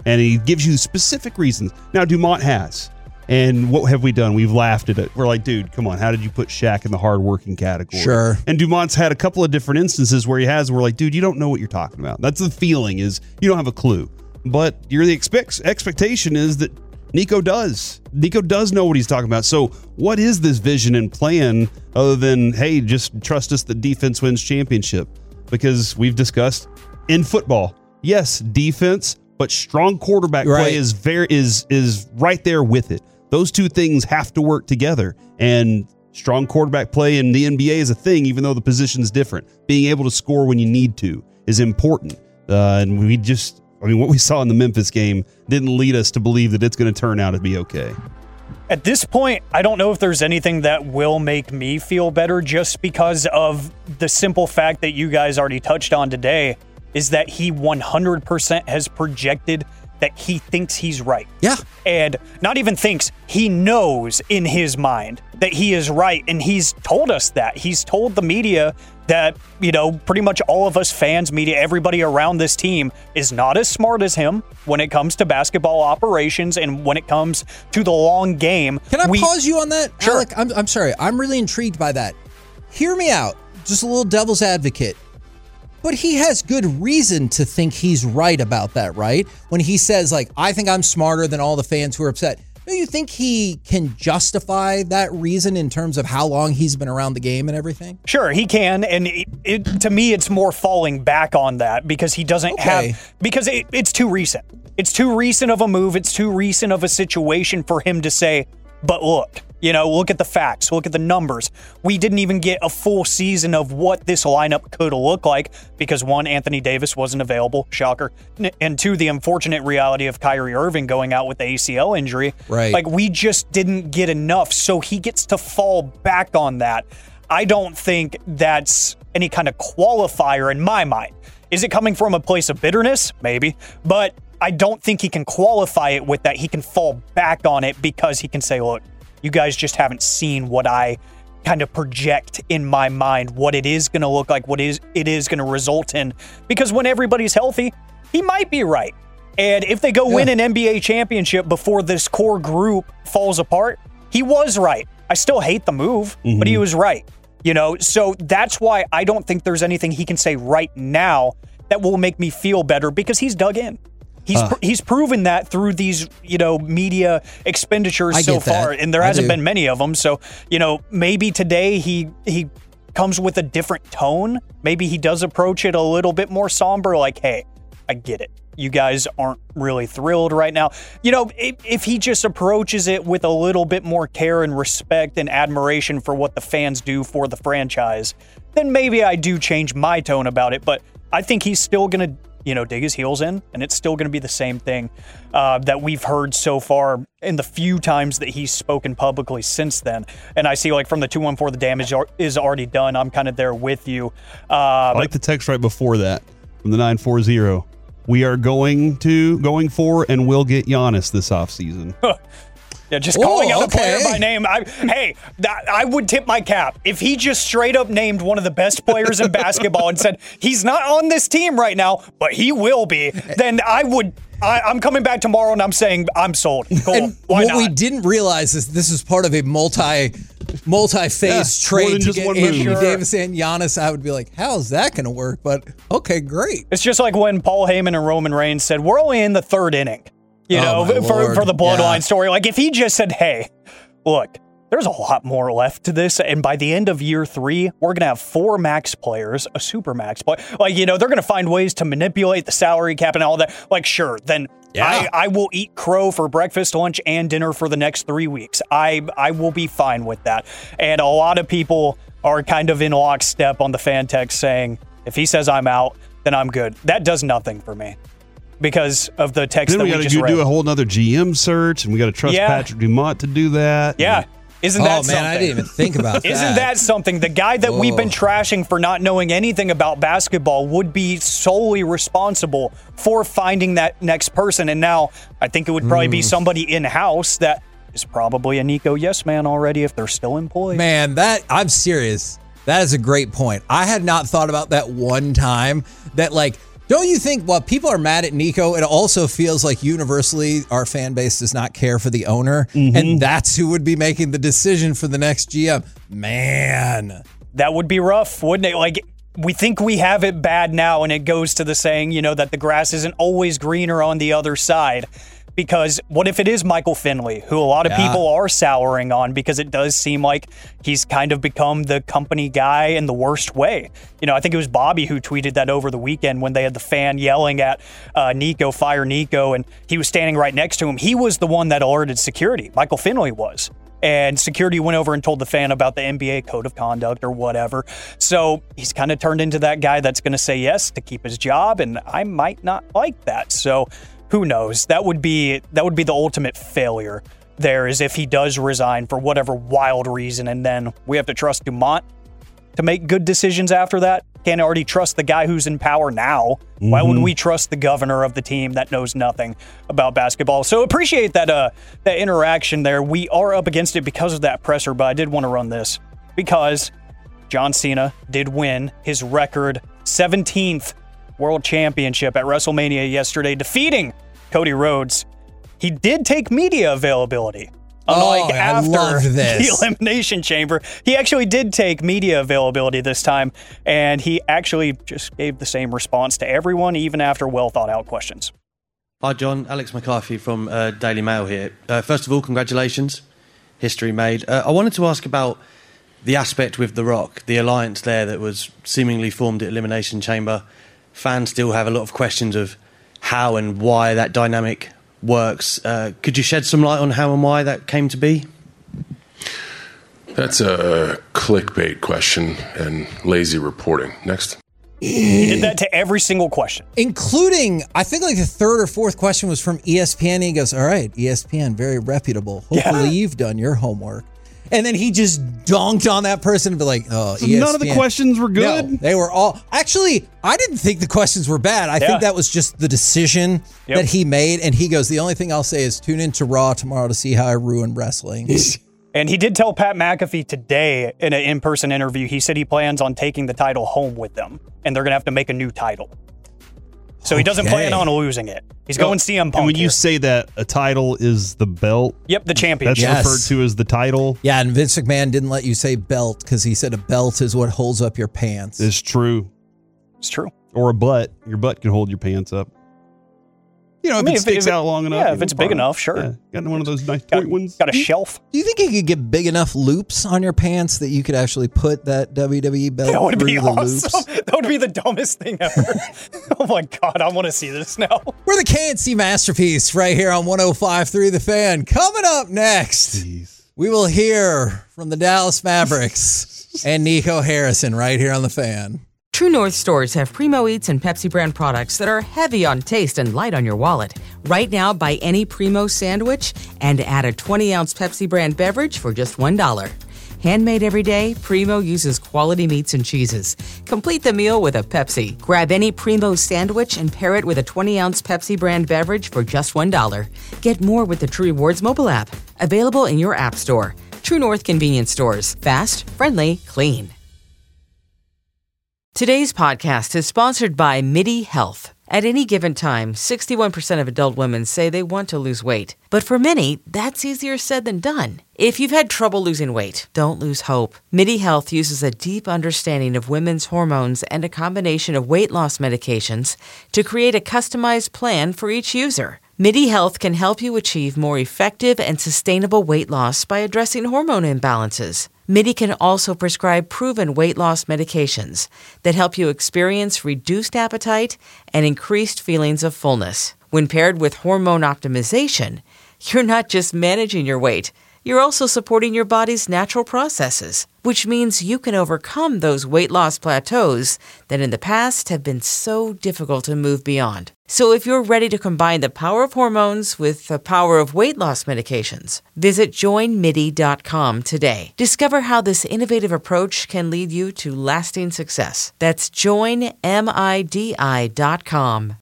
And he gives you specific reasons. Now, Dumont has. And what have we done? We've laughed at it. We're like, dude, come on. How did you put Shaq in the hardworking category? Sure. And Dumont's had a couple of different instances where he has. We're like, dude, you don't know what you're talking about. That's the feeling, is you don't have a clue. But you're the expect expectation is that Nico does. Nico does know what he's talking about. So what is this vision and plan other than, hey, just trust us that defense wins championship? Because we've discussed in football, yes, defense, but strong quarterback Right. play is very is is right there with it. Those two things have to work together. And strong quarterback play in the N B A is a thing, even though the position's different. Being able to score when you need to is important. Uh, and we just, I mean, what we saw in the Memphis game didn't lead us to believe that it's going to turn out to be okay. At this point, I don't know if there's anything that will make me feel better, just because of the simple fact that you guys already touched on today, is that he one hundred percent has projected that he thinks he's right. Yeah. And not even thinks, he knows in his mind that he is right. And he's told us that. He's told the media that, you know, pretty much all of us fans, media, everybody around this team is not as smart as him when it comes to basketball operations and when it comes to the long game. Can I We- pause you on that? Sure. Alec, I'm, I'm sorry. I'm really intrigued by that. Hear me out. Just a little devil's advocate. But he has good reason to think he's right about that, right? When he says, like, I think I'm smarter than all the fans who are upset. Do you think he can justify that reason in terms of how long he's been around the game and everything? Sure, he can, and it, it, to me, it's more falling back on that because he doesn't Okay. have because it, it's too recent. It's too recent of a move. It's too recent of a situation for him to say. But look, you know, look at the facts. Look at the numbers. We didn't even get a full season of what this lineup could look like because one, Anthony Davis wasn't available, shocker, and two, the unfortunate reality of Kyrie Irving going out with the A C L injury. Right. Like we just didn't get enough, so he gets to fall back on that. I don't think that's any kind of qualifier in my mind. Is it coming from a place of bitterness? Maybe. But I don't think he can qualify it with that. He can fall back on it because he can say, look, you guys just haven't seen what I kind of project in my mind, what it is going to look like, what is it is going to result in. Because when everybody's healthy, he might be right. And if they go yeah. win an N B A championship before this core group falls apart, he was right. I still hate the move, mm-hmm. but he was right. You know, so that's why I don't think there's anything he can say right now that will make me feel better because he's dug in. He's uh, pr- he's proven that through these, you know, media expenditures I so get that. far, and there I hasn't do. been many of them. So, you know, maybe today he he comes with a different tone. Maybe he does approach it a little bit more somber, like, hey, I get it. You guys aren't really thrilled right now. You know, if, if he just approaches it with a little bit more care and respect and admiration for what the fans do for the franchise, then maybe I do change my tone about it. But I think he's still going to, you know, dig his heels in, and it's still going to be the same thing uh, that we've heard so far in the few times that he's spoken publicly since then. And I see, like, from the two one four, the damage is already done. I'm kind of there with you. Uh, I like the text right before that from the nine four zero. We are going to, going for, and will get Giannis this offseason. Yeah, just calling Ooh, out a player okay. by name. I, hey, that, I would tip my cap. If he just straight up named one of the best players in basketball and said, he's not on this team right now, but he will be, then I would, I, I'm coming back tomorrow and I'm saying I'm sold. Cool. And Why what not? we didn't realize is this is part of a multi, multi-phase Yeah, more trade than to just get one Anthony move. Davis and Giannis. I would be like, how's that going to work? But okay, great. It's just like when Paul Heyman and Roman Reigns said, we're only in the third inning, you Oh, know, my for, Lord. for the bloodline Yeah. story. Like if he just said, hey, look, there's a lot more left to this. And by the end of year three, we're going to have four max players, a super max player. Like, you know, they're going to find ways to manipulate the salary cap and all that. Like, sure, then Yeah. I, I will eat crow for breakfast, lunch, and dinner for the next three weeks. I, I will be fine with that. And a lot of people are kind of in lockstep on the fan text saying, if he says I'm out, then I'm good. That does nothing for me because of the text Then that we we, got to just do, read. do a whole nother G M search, and we got to trust Yeah. Patrick Dumont to do that. Yeah. Isn't Oh, that man, something? I didn't even think about that. Isn't that something? The guy that we've been Whoa. trashing for not knowing anything about basketball would be solely responsible for finding that next person. And now I think it would probably be somebody in-house that is probably a Nico yes man already if they're still employed. Man, that I'm serious. That is a great point. I had not thought about that one time that like Don't you think, while people are mad at Nico, it also feels like universally our fan base does not care for the owner, mm-hmm. and that's who would be making the decision for the next G M. Man. That would be rough, wouldn't it? Like, we think we have it bad now, and it goes to the saying, you know, that the grass isn't always greener on the other side. Because what if it is Michael Finley, who a lot of yeah. people are souring on, because it does seem like he's kind of become the company guy in the worst way. You know, I think it was Bobby who tweeted that over the weekend when they had the fan yelling at uh, Nico, fire Nico, and he was standing right next to him. He was the one that alerted security. Michael Finley was. And security went over and told the fan about the N B A code of conduct or whatever. So he's kind of turned into that guy that's going to say yes to keep his job, and I might not like that. So who knows? That would be that would be the ultimate failure there, is if he does resign for whatever wild reason, and then we have to trust Dumont to make good decisions after that. Can't already trust the guy who's in power now. Mm-hmm. Why would we trust the governor of the team that knows nothing about basketball? So appreciate that uh, that interaction there. We are up against it because of that presser, but I did want to run this because John Cena did win his record seventeenth World Championship at WrestleMania yesterday, defeating Cody Rhodes. He did take media availability. Unlike oh, after this. the Elimination Chamber, he actually did take media availability this time, and he actually just gave the same response to everyone, even after well-thought-out questions. Hi, John. Alex McCarthy from uh, Daily Mail here. Uh, first of all, congratulations. History made. Uh, I wanted to ask about the aspect with The Rock, the alliance there that was seemingly formed at Elimination Chamber. Fans still have a lot of questions of how and why that dynamic works. Uh, could you shed some light on how and why that came to be? That's a clickbait question and lazy reporting. Next. He did that to every single question. Including, I think like the third or fourth question was from E S P N. He goes, all right, E S P N, very reputable. Hopefully yeah. you've done your homework. And then he just donked on that person and be like, oh, so E S P N. None of the questions were good? No, they were all... Actually, I didn't think the questions were bad. I yeah. think that was just the decision yep. that he made. And he goes, the only thing I'll say is tune into Raw tomorrow to see how I ruin wrestling. And he did tell Pat McAfee today in an in-person interview, he said he plans on taking the title home with them. And they're going to have to make a new title. So he doesn't okay. plan on losing it. He's going C M Punk. And when here. you say that a title is the belt. Yep, the champion. That's yes. referred to as the title. Yeah, and Vince McMahon didn't let you say belt because he said a belt is what holds up your pants. It's true. It's true. Or a butt. Your butt can hold your pants up. You know, if I mean, it sticks if it, out long enough. Yeah, if it's big enough, sure. Yeah, got one of those nice got, point ones. Got a shelf. Do you think you could get big enough loops on your pants that you could actually put that W W E belt that would through be the awesome. loops? That would be the dumbest thing ever. Oh my God, I want to see this now. We're the K N C Masterpiece right here on one oh five point three The Fan. Coming up next, Jeez. we will hear from the Dallas Mavericks and Nico Harrison right here on The Fan. True North stores have Primo Eats and Pepsi brand products that are heavy on taste and light on your wallet. Right now, buy any Primo sandwich and add a twenty-ounce Pepsi brand beverage for just one dollar. Handmade every day, Primo uses quality meats and cheeses. Complete the meal with a Pepsi. Grab any Primo sandwich and pair it with a twenty-ounce Pepsi brand beverage for just one dollar. Get more with the True Rewards mobile app. Available in your app store. True North convenience stores. Fast, friendly, clean. Today's podcast is sponsored by MIDI Health. At any given time, sixty-one percent of adult women say they want to lose weight. But for many, that's easier said than done. If you've had trouble losing weight, don't lose hope. MIDI Health uses a deep understanding of women's hormones and a combination of weight loss medications to create a customized plan for each user. MIDI Health can help you achieve more effective and sustainable weight loss by addressing hormone imbalances. MIDI can also prescribe proven weight loss medications that help you experience reduced appetite and increased feelings of fullness. When paired with hormone optimization, you're not just managing your weight, you're also supporting your body's natural processes, which means you can overcome those weight loss plateaus that in the past have been so difficult to move beyond. So if you're ready to combine the power of hormones with the power of weight loss medications, visit join midi dot com today. Discover how this innovative approach can lead you to lasting success. That's join midi dot com.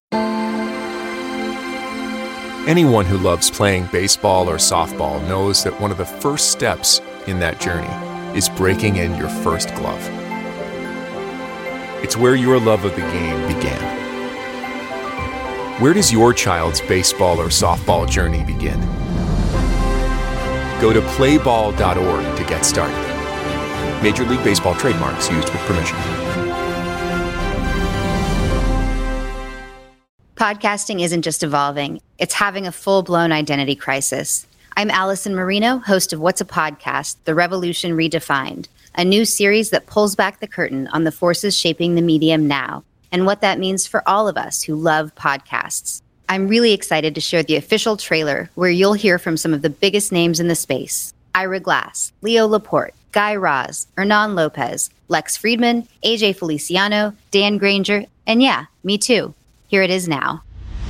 Anyone who loves playing baseball or softball knows that one of the first steps in that journey is breaking in your first glove. It's where your love of the game began. Where does your child's baseball or softball journey begin? Go to play ball dot org to get started. Major League Baseball trademarks used with permission. Podcasting isn't just evolving, it's having a full-blown identity crisis. I'm Allison Marino, host of What's a Podcast? The Revolution Redefined, a new series that pulls back the curtain on the forces shaping the medium now and what that means for all of us who love podcasts. I'm really excited to share the official trailer where you'll hear from some of the biggest names in the space. Ira Glass, Leo Laporte, Guy Raz, Hernan Lopez, Lex Friedman, A J Feliciano, Dan Granger, and yeah, me too. Here it is now.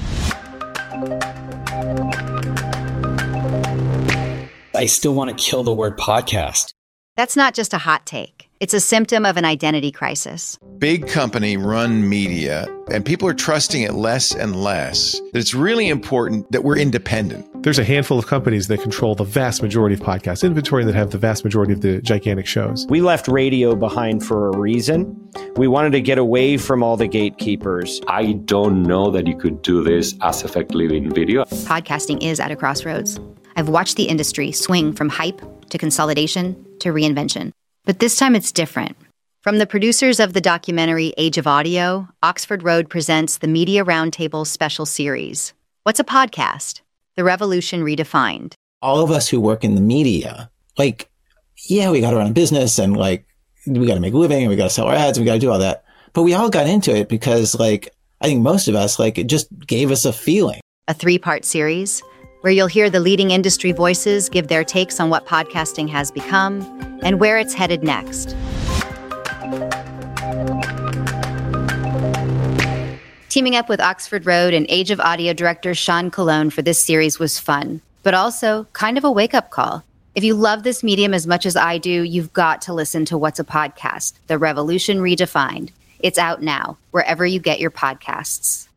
I still want to kill the word podcast. That's not just a hot take. It's a symptom of an identity crisis. Big company run media, and people are trusting it less and less. That it's really important that we're independent. There's a handful of companies that control the vast majority of podcast inventory and that have the vast majority of the gigantic shows. We left radio behind for a reason. We wanted to get away from all the gatekeepers. I don't know that you could do this as effectively in video. Podcasting is at a crossroads. I've watched the industry swing from hype to consolidation to reinvention. But this time it's different. From the producers of the documentary Age of Audio, Oxford Road presents the Media Roundtable special series. What's a podcast? The Revolution Redefined. All of us who work in the media, like, yeah, we got to run a business and like, we got to make a living and we got to sell our ads and we got to do all that. But we all got into it because like, I think most of us, like, it just gave us a feeling. A three-part series where you'll hear the leading industry voices give their takes on what podcasting has become and where it's headed next. Teaming up with Oxford Road and Age of Audio director Sean Colon for this series was fun, but also kind of a wake-up call. If you love this medium as much as I do, you've got to listen to What's a Podcast? The Revolution Redefined. It's out now, wherever you get your podcasts.